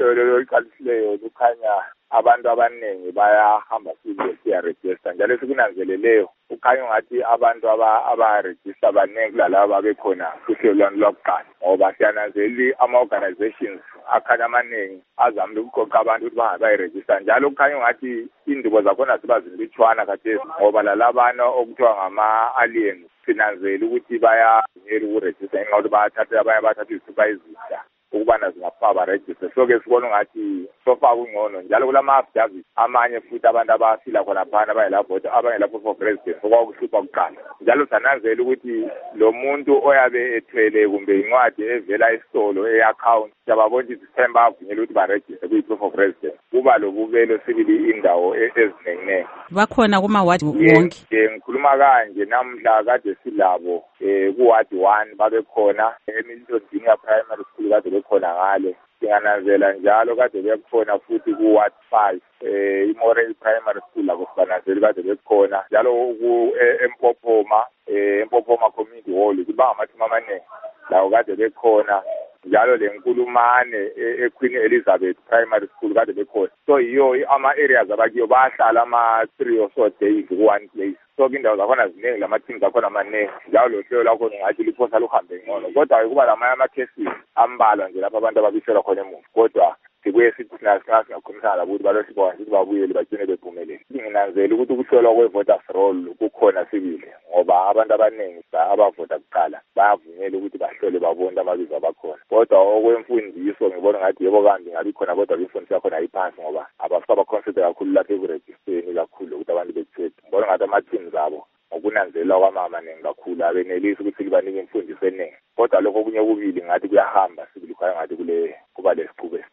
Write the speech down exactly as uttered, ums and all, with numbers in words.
uhlelo oluqalisileyo lukhanya abantu abaningi bayahamba sibili siyaregister njalo sikunanzeleleyo ukhanya ngathi abantu aba-register abaningi kulalabo abekhona kuhlelo lokuqala ngoba siyananzelela ama-organizations akhanya amaningi azamile ukuqoqa abantu ukuthi bahambe bayiregister njalo kukhanya ngathi indubo zakhona ziba zilutshwana khathesi ngoba lalabana okuthiwa ngama-aliens sinanzela ukuthi bayavunyelwa ukuregister ngenxa yokuthi bayathatha abanye bathatha izithupha ezitsha ukubana zingafaka baregister so-ke sibona ngathi sofaka kungcono njalo kulama-affidavit amanye futhi abantu abafila khona phana abayelabhoti abangelapho for president okwakuhlupha kuqala njalo sananzela ukuthi lo muntu oyabe ethwele kumbe incwadi evela esitolo e-account siyababona ukuthi December avunyelwe ukuthi baregister kuyi-proof of residence kuba lobubelo sibili indawo ezinenginengi bakhona kuma-ward wonke. Ngikhuluma kanje namhla kade silabo um ku-ward one babekhona eMilton Junior Primary School kade bekhona ngale singananzela njalo kade bekhona futhi ku-ward five um iMorel Primary School labo sibananzela kade bekhona njalo eMpophoma um eMpophoma Community Hall kuba ngamathumi amaningi lawo kade bekhona njalo le Nkulumane eQueen Elizabeth Primary School kade bekhona so yiyo ama-areas abakiyo bayahlala ama-three or so days ku-one place so-ke indawo zakhona ziningi lama-teams akhona amaningi njalo lo hlelo lakho ngathi liphosa luhambe ngcono kodwa kuba lamanye ama-cases ambalwa nje lapho abantu ababishelwa khona emuva kodwa sibuye sithi thina singakhulumisana labo ukuthi balohle bakwazi ukuthi babuyele bagcine bephumelele. Nginanzela ukuthi ukuhlolwa kwe-voters roll kukhona sibili ngoba abantu abaningi abavota kuqala bayavunyelwa ukuthi bahlole babone amabizo abakhona kodwa okwemfundiso ngibona ngathi yebo kambi ngabi khona kodwa imfundiso yakhona ayiphansi ngoba abasuka baconcentrate kakhulu lapha ekurejisteni kakhulu ukuthi abantu bekhethe. Ngibona ngathi ama-teams abo ngokunanzelela kwama amaningi kakhulu abenelisi ukuthi libanike imfundiso eningi kodwa lokho okunye kubili ngathi kuyahamba sibili khaya ngathi kule kuba lesiqhube